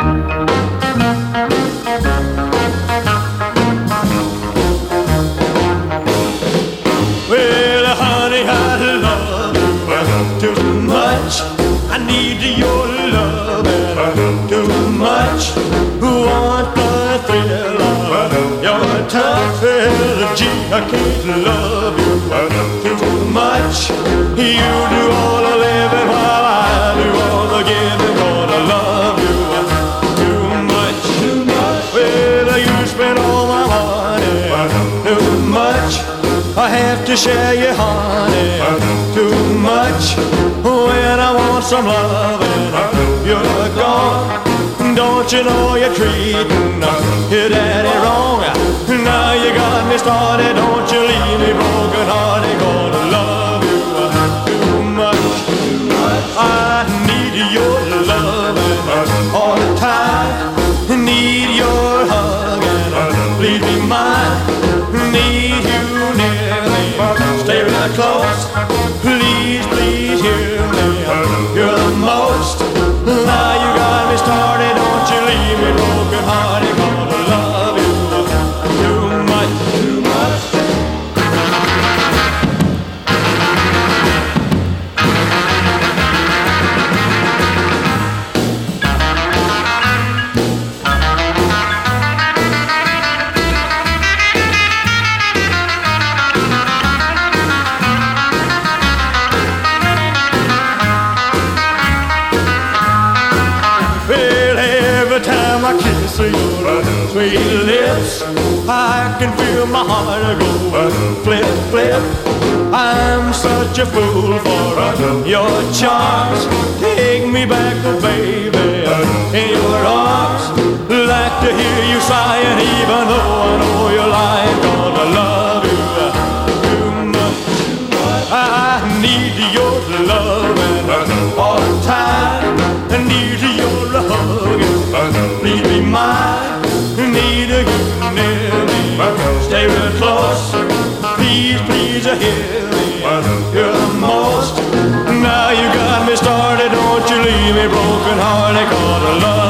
Well, honey, I love you too much. I need your love too much. Want the thrill of your touch. Well, gee, I can't love you too much. You do all the living while I do all the giving. Gonna love you too much. Well, you spend all my money too much. I have to share you, honey, too much. When I want some loving, you're gone. Don't you know you're treating your daddy wrong? Now you got me started, don't you leave me broken hearted. Gonna love you too much. I need your loving all the time. Need your hugging, please be mine. Need you near me, stay right close. Please, please hear me, you're the most. Now you got me started, don't you leave me broken hearted. Gonna love you too much, too much. Every time I kiss your sweet lips, I can feel my heart go flip, flip. I'm such a fool for your charms. Take me back, baby, in your arms. Like to hear you sighing, even though I know you're lying. Gonna love you too much. I need your loving all the time. I need your hugging, please be mine. Need you near me, stay real close. Please, please hear me, you're the most. Now you got me started, don't you leave me broken hearted. Gonna love